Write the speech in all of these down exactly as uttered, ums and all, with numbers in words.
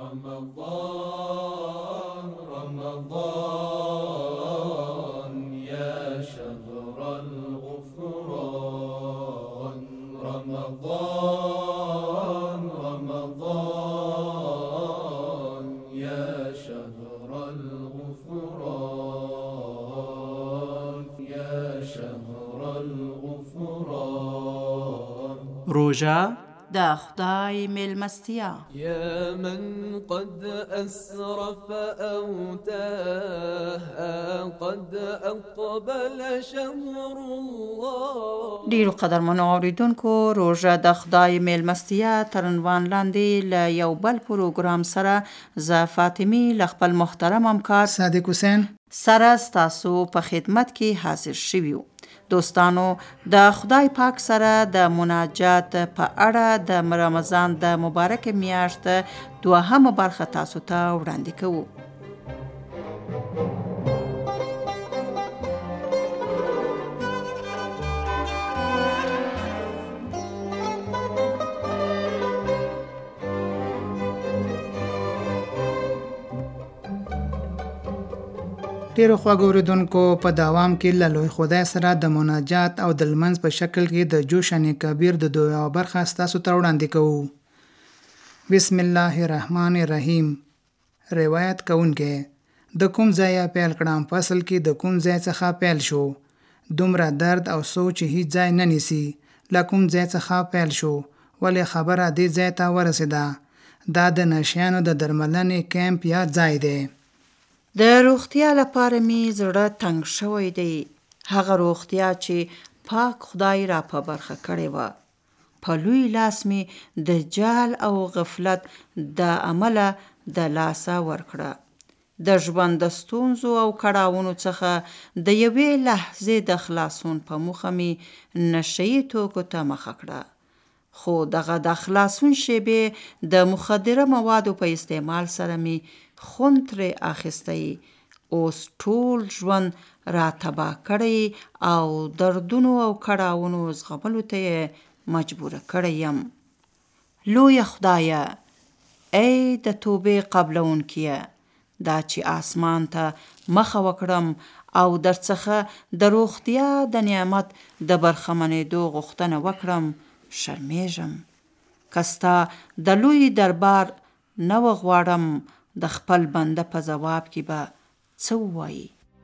رمضان رمضان يا شهر الغفران رمضان رمضان يا شهر الغفران يا شهر الغفران روژه د خدای میلمستیا يا من قد أسرف أو تاه قد أقبل شهر الله. ډیرو قدرمنو اوریدونکو، روژه د خدای میلمستیا تر عنوان لاندې له یو بل پروګرام سره زه فاطمي له خپل محترم همکار صادق حسین سره ستاسو په خدمت کې حاضر شوي یو. دوستانو، د خدای پاک سره د مناجات په اړه د رمضان د مبارک میاشت دوهمه برخه تاسو ته وړاندې کوو. ډیرو خواږه اوریدونکو، په دوام کې له لوی خدای سره د مناجات او د لمنځ په شکل کې د جوشن کبیر د دوه برخه ستاسو ته وړاندې کوو. بسم الله الرحمن الرحیم. روایت کوونکی: د کوم ځای پیل کړم؟ فصل کې د کوم ځای څخه پیل شو؟ دومره درد او سوچ هیڅ ځای نه نیسي. له کوم ځای څخه پیل شو؟ ولې خبره دې ځای ته ورسېده؟ دا د نشیانو د درملنې کیمپ یا ځای دی. د روغتیا لپاره می زړه تنگ شوی دی. هغه روغتیا چې پاک خدای را په برخه کړې وه، په لوی لاس می د جهل او غفلت د عمله د لاسه ورکړه. د ژوند د ستونزو او کړاوونو څخه د یوې لحظې د خلاصون په موخه می نشهیي توکو ته مخه کړه. خو دغه د خلاصون شیبې د مخدره موادو په استعمال سره می خوند ترې اخیستی. اوس ټول ژوند را تباه کړی او دردونو او کړاوونو زغملو ته مجبوره کړی یم. لویه خدایه، ای د توبې قبلونکیه، دا چې آسمان ته مخه وکړم او درڅخه د روغتیا د نعمت د برخمنېدو غوښتنه وکړم، شرمېږم. که ستا د لوی دربار نه وغواړم، د خپل بنده په ځواب کې به څه ووایي؟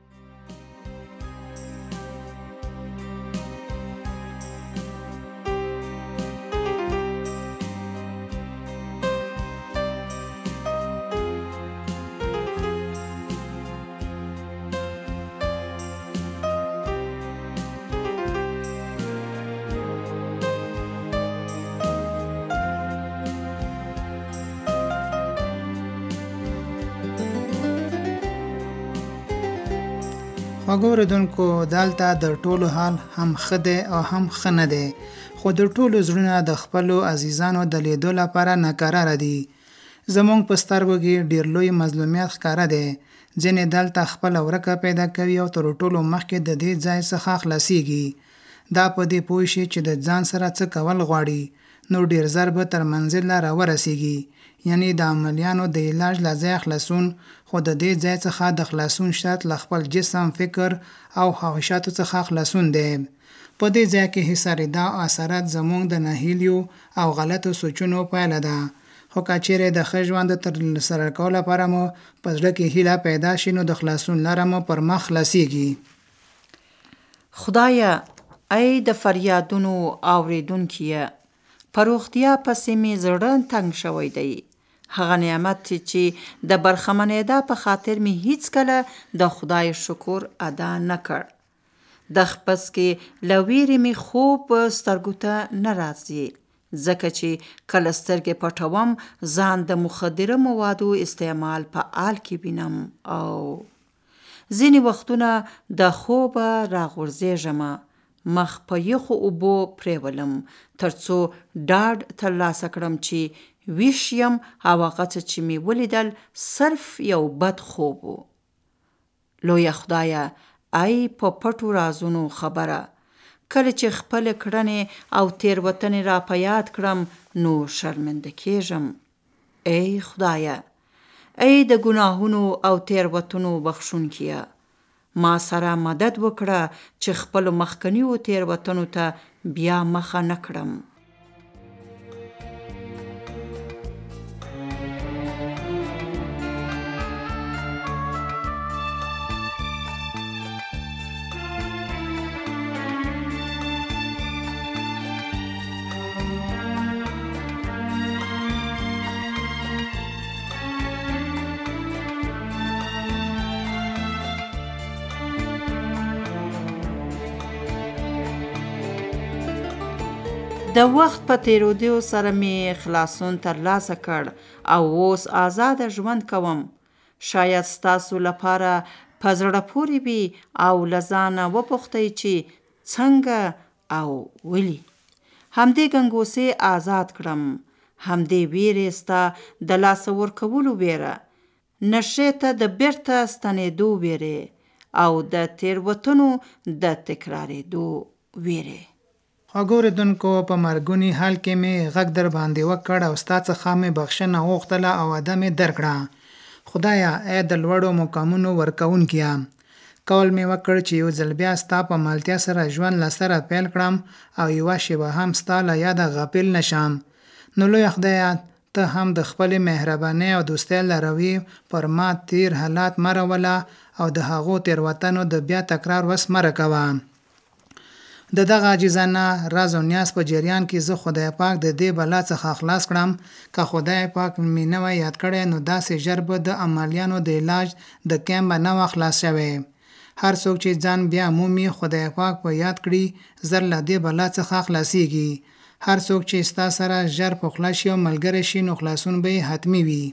خواږه اوریدونکو، دلته د ټولو حال هم ښه دی او هم ښه نه دی، خو د ټولو زړونه د خپلو عزیزانو د لیدو لپاره ناقراره دي. زمونږ په سترګو کې ډیر لوی مظلومیت ښکاره دی. ځینې دلته خپله ورکه پیدا کوي او تر ټولو مخکې د دې ځای څخه خلاصیږي. دا په دې پوه شي چې د ځان سره څه کول غواړي، نو ډیر زر به تر منزل را ورسیږي. یعنی د عملیانو د علاج له ځای خلاصون، خو د دې ځای څخه د خلاصون شرط له خپل جسم، فکر او خواهشاتو څخه خلاصون دی. په دې ځای کې حصارېدا او اثرات زمونږ د ناهیلیو او غلطو سوچونو پایله ده. خو که چیرې د ښه ژوند د ترسره کولو لپاره مو په زړه کې هیله پیدا شي، نو د خلاصون لاره مو پر مخ خلاصیږي. خدایه، ای د فریادونو اوریدونکیه، په روغتیا پسې مې زړه تنګ شوی دی. هغه نعمت چې د برخمنېدا په خاطر مې هیڅ کله د خدای شکر ادا نه کړ. د خپس کې له ویرې مې خوب سترګو ته نه راځي، ځکه چې کله سترګې پټوم ځان د مخدره موادو استعمال په آل کې وینم او ځینې وختونه د خوبه راغورځېږم، مخ په یخو اوبو پریولم ترڅو ډاډ ترلاسه کړم چې ویښ یم او هغه څه چې مې ولیدل صرف یو بد خوب و. لویه خدایه، ای په پټو رازونو خبره، کله چې خپل کړنې او تیروتنې را په یاد کړم نو شرمنده کیږم. ای خدایه، ای د ګناهونو او تیروتنو بخښونکیه، ما سره مدد وکړه چې خپل مخکنیو تیروتنو ته بیا مخه نه کړم. د وخت په تیرودو سره می خلاصون ترلاسه کړ او اوس آزاد ژوند کوم. شاید ستاسو لپاره په زړه پورې وي او له ځانه وپوښتئ چې څنګه او ولې. همدې ګنګوسې آزاد کړم، همدې ویرې ستا د لاسه ورکولو ویره، نشې ته د بیرته ستنېدو ویرې او د تیروتنو د تکرارېدو ویرې. خوږو اورېدونکو، په مرګوني حال کې مې غږ در باندې وکړ او ستا څخه مې بخښنه وغوښتله او واده مې درکړه. خدایه، ای د لوړو مقامونو ورکوونکیه، قول مې وکړ چې یو ځل بیا ستا په مالتیا سره ژوند له سره پیل کړم او یوه شېبه هم ستا له یاده غافل نشم. نو لویه خدایه، ته هم د خپلې مهربانۍ او دوستۍ له رویې پر ما تیر حالات مه راوله او د هغو تېروتنو د بیا تکرار وس مه راکوه. د دغه عاجزانه راز او نیاز په جریان کې زه خدای پاک د دې بلا څخه خلاص کړم. که خدای پاک مې نه وای یاد کړی نو داسې ژر به د عملیانو د علاج د کیم به نه وه خلاص شوی. هر څوک چې ځان بیا مومي خدای پاک په یاد کړي زر له دې بلا څخه خلاصیږي. هر څوک چې ستا سره ژر په خوله شي او ملګری شي نو خلاصون به یې حتمي وي.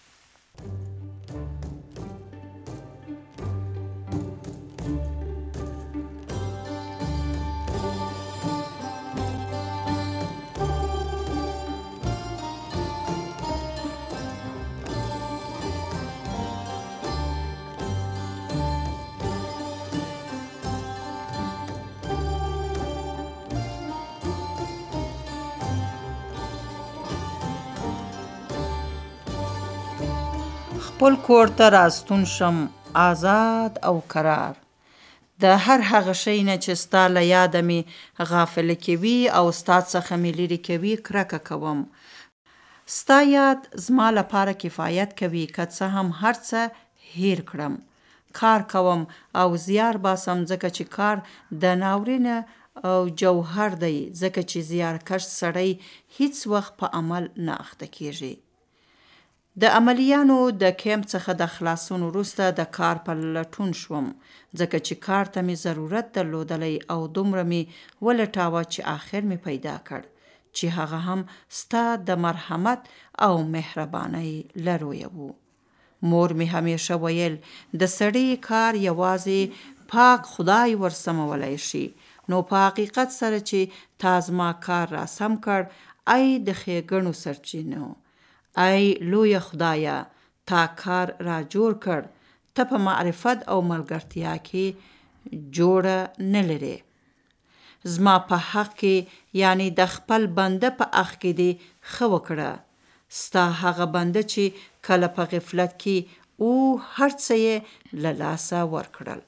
خپل کور ته راستون شم آزاد او قرار. د هر هغه شی نه چې ستا له یاده مې غافله کوي او ستا څخه مې لرې کوي کرکه کوم. ستا یاد زما لپاره کفایت کوي، که څه هم هر څه هیر کړم. کار کوم او زیار باسم ځکه چې کار د ناورین او جوهر دی، ځکه چې زیارکش سړی هیڅ وخت په عمل نه اخته کیږي. د عملیانو د کیمپ څخه د خلاصون وروسته د کار په لټون شوم، ځکه چې کار ته مې ضرورت درلودلی او دومره مې ولټاوه چې آخر مې پیدا کړ چې هغه هم ستا د مرحمت او مهربانۍ له رویه و. مور مې همیشه ویل د سړي کار یوازې پاک خدای ورسمولی شي. نو په حقیقت سره چې تا زما کار را سم کړ، ای د ښېګڼو سرچینو، ای لویه خدایه، تا کار را جوړ کړ. ته په معرفت او ملګرتیا کې جوړه نه لرې. زما په حق کې، یعنی د خپل بنده په حق کې دې ښه وکړه. ستا هغه بنده چې کله په غفلت کې او هر څه یې له لاسه ورکړل.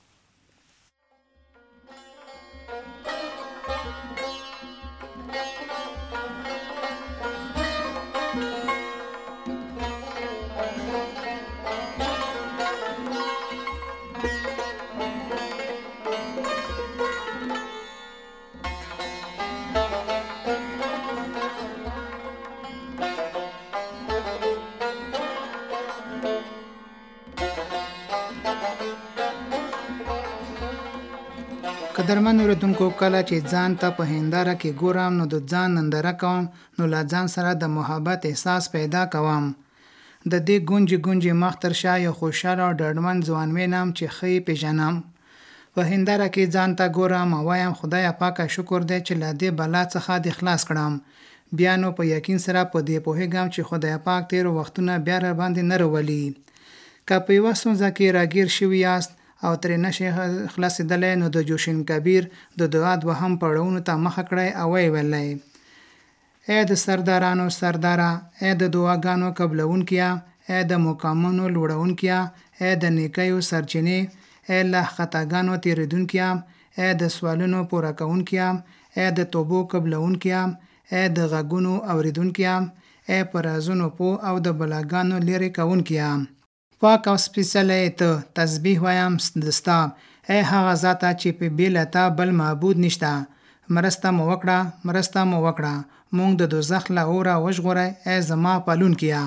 قدرمن اورېدونکو، کله چې ځان ته په هنداره کې ګورم نو د ځان ننداره کوم، نو له ځان سره د محبت احساس پیدا کوم. د دې ګونجې ګونجې مخ تر شا یو خوشحاله او ډاډمن ځوان وینم چې ښه یې پېژنم. په هنداره کې ځان ته ګورم او وایم خدایه پاکه شکر دی چې له دې بلا څخه دې خلاص کړم. بیا نو په یقین سره په دې پوهېږم چې خدای پاک تېرو وختونه بیا را باندې نه راولي. که په یوه ستونزه کې راګیر شوي یاست او ترې نشئ خلاصېدلی، نو د جوشین کبیر د دعا دوهم پړاوونو ته مخه کړئ او ویې ویلی: ای د سردارانو سرداره، ای د دعاګانو قبلونکیه، اے د مقامونو لوړونکیا، اے د نیکیو سرچینې، اے له خطاګانو تیریدونکیا، اے د سوالونو پوره کوونکیا، اے د توبو قبلونکیا، اے د غږونو اوریدونکیا، اے پر رازونو پو او د بلاګانو لري کوونکیا. پاک او سپیڅلی ته تسبیح وایم دستا، اے هغه ذاته چې په بیله تا بل معبود نشته. مرسته مو وکړه، مرسته مو وکړه، مونږ د دوزخ له اوره وژغوره، اے زما پالونکیا.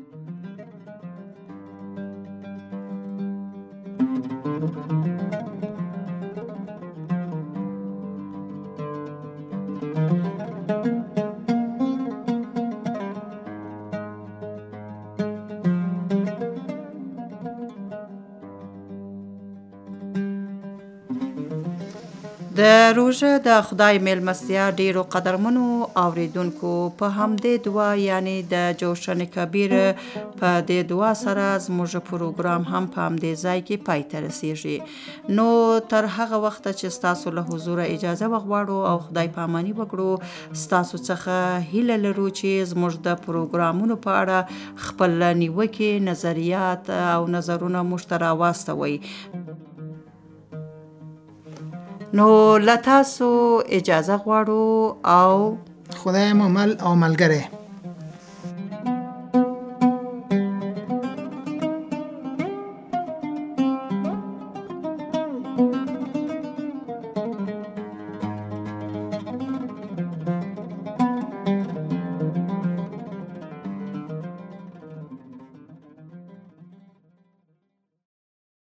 د روژه د خدای میلمستیا ډیرو قدرمنو اوریدونکو په همدې دعا یعنی د جوشن کبیر په دې دعا سره زموږ پروګرام هم په همدې ځای کې پای ته رسیږي. نو تر هغه وخت چې ستاسو له حضور اجازه وغواړو او خدای پامانی وکړو، ستاسو څخه هیله لرو چې زموږ د پروګرامونو په اړه خپل نیوکې، نظریات او نظرونه موږ ته راواستوئ. نو له تاسو اجازه غواړو او خدای مو مل او ملګری.